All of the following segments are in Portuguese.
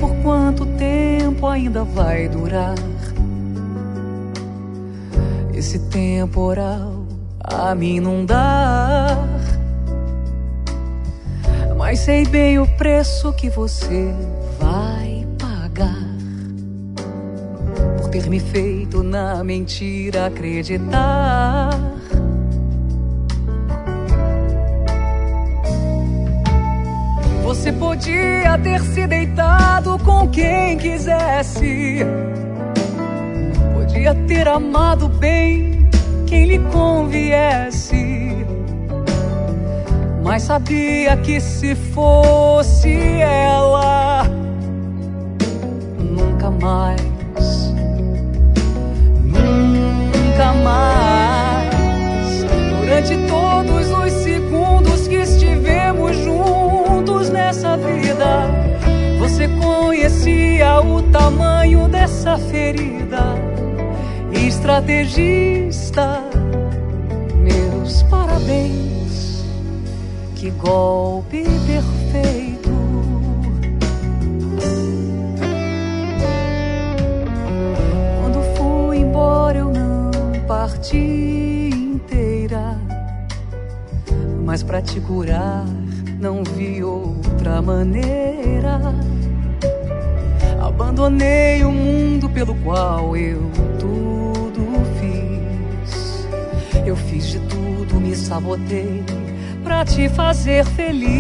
por quanto tempo ainda vai durar esse temporal a mim não dá. Mas sei bem o preço que você vai pagar por ter me feito na mentira acreditar. Você podia ter se deitado com quem quisesse, podia ter amado bem quem lhe conviesse, mas sabia que se fosse ela, nunca mais, nunca mais. Durante todos os segundos que estivemos juntos nessa vida, você conhecia o tamanho dessa ferida. Estrategista, meus parabéns, que golpe perfeito. Quando fui embora eu não parti inteira, mas pra te curar não vi outra maneira. Abandonei o mundo pelo qual eu eu fiz de tudo, me sabotei pra te fazer feliz.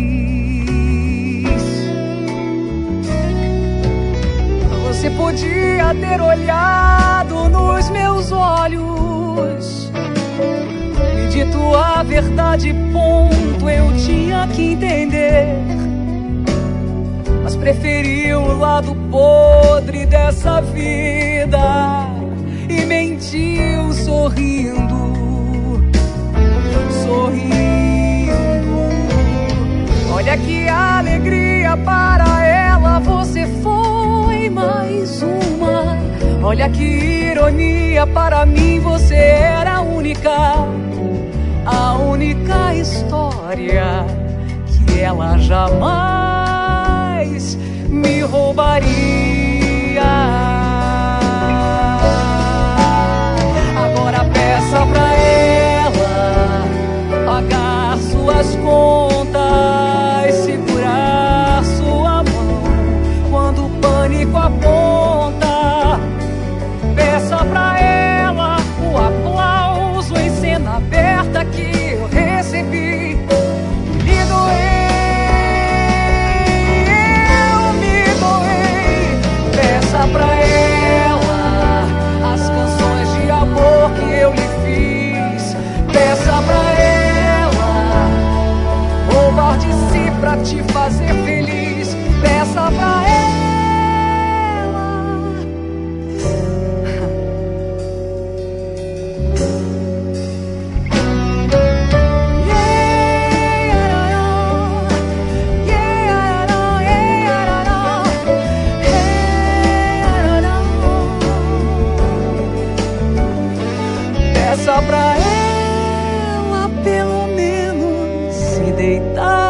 Você podia ter olhado nos meus olhos, me dito a verdade, ponto, eu tinha que entender. Mas preferiu o lado podre dessa vida e mentiu sorrindo. Olha que alegria para ela, você foi mais uma. Olha que ironia, para mim você era a única história que ela jamais me roubaria. Agora peça pra ela pagar suas contas, segurar sua mão quando o pânico aponta. Peça pra ela o aplauso em cena aberta que eu recebi. Me doei, eu me doei. Peça pra ela as canções de amor que eu lhe fiz. Peça pra ela roubar de si pra te fazer feliz. Peça pra ela. Peça pra ela pelo menos se deitar